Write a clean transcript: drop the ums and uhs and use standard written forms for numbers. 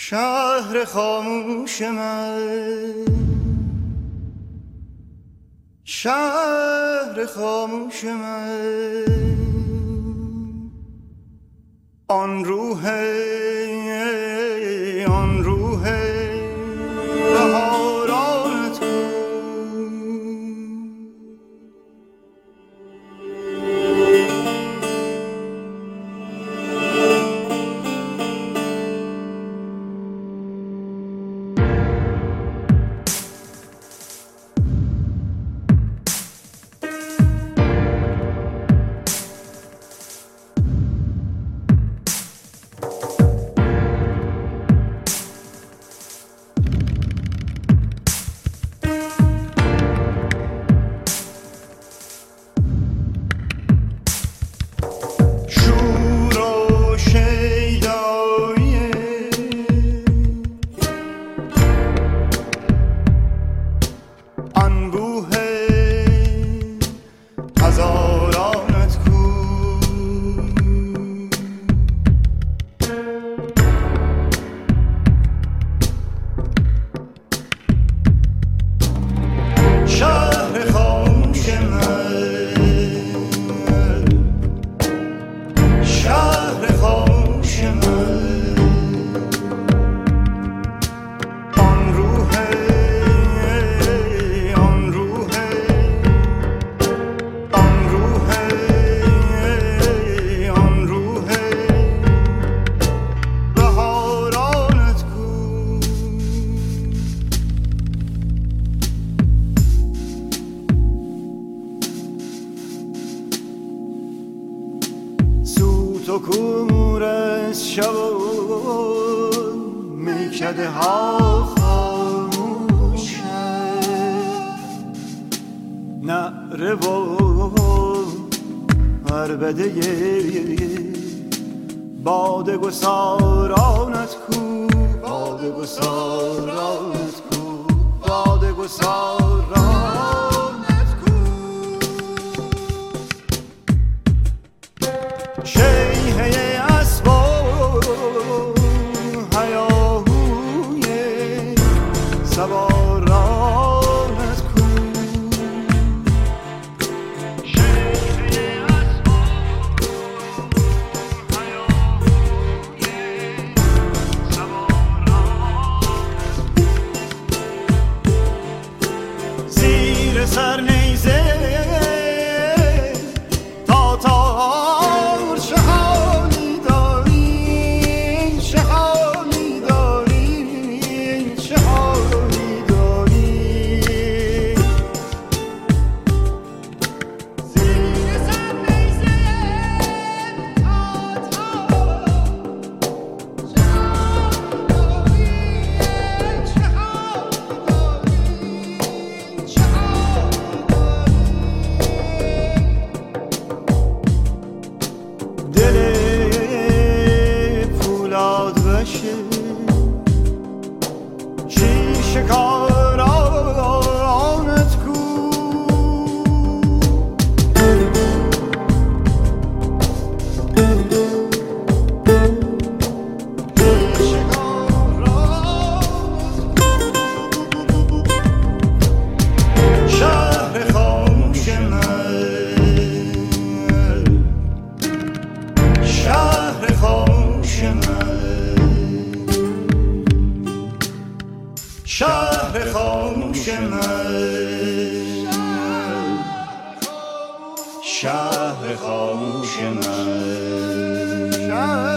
شهر خاموش من، شهر خاموش من، آن روح بهارانت کو. تو کور از شب و میکده ها خاموشه، نعره و عربده باد گسارانت کو، باد گسارانت کو، باد گسارانت کو. شیهه اسباب هیاهوی سوارانت کو، شیهه اسباب هیاهوی سوارانت کو. زیر سر نیزه شهر خاموش من، شهر خاموش من.